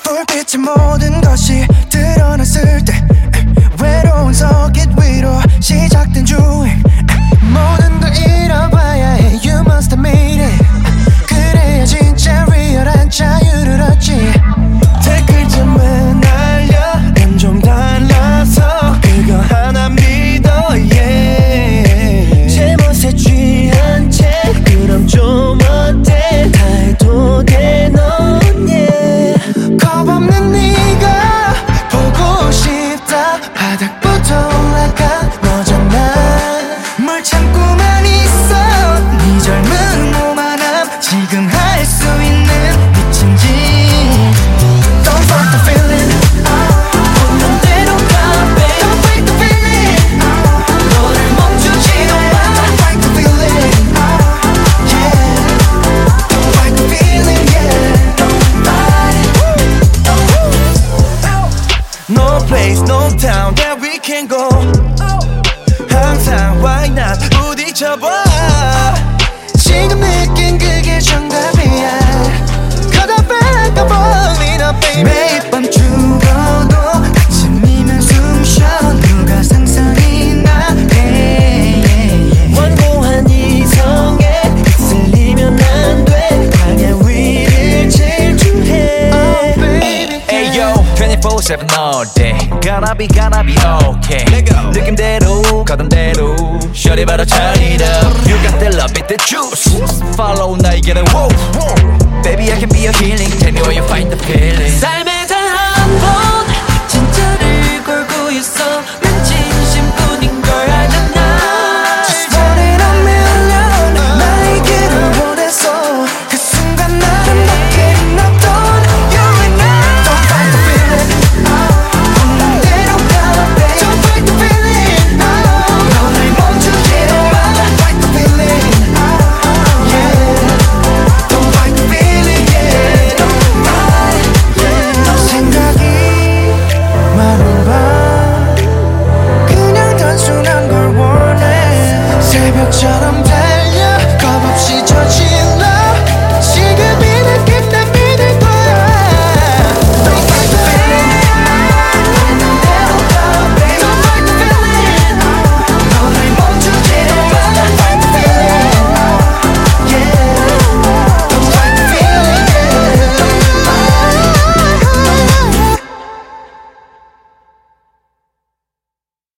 불빛의 모든 것이 드러났을 때 외로운 서킷 위로 시작된 주행 모든 걸 잃어봐야 해 You must have made it 그래야 진짜 리얼한 자유를 얻지 댓글쯤은 날려 난 좀 달라서 그거 하나 믿어 yeah 제 멋에 취한 채 그럼 좀 어때 다 해도 돼 넌 yeah 겁없는 네가 보고 싶다 바닥부터 올라가 너잖아 뭘 참고만 있어 네 젊은 오만함 지금 할 수 있는 미친 짓 Don't fight the feeling 없는 대로 가 babe Don't fight the feeling 너를 멈추지도 마 Don't fight the feeling yeah Don't fight the feeling yeah Don't fight No place no town that we can go 항상 why not 부딪혀봐 지금 느낀 그게 정답이야 Cause I feel like I'm falling up baby 매일 밤 죽어도 아침이면 숨쉬어 누가 상상이 나 완고한 이성에 휩쓸리면 안돼 강한 위를 질주해 Oh baby Hey yo 24/7 all day Gotta be okay 느낌대로 가던대로 Shorty better turn it up You got the love with the juice Follow 나의 길을 whoa Baby I can be your healing Tell me where you find the feeling 삶에 단 한 번 진짜를 걸고 있어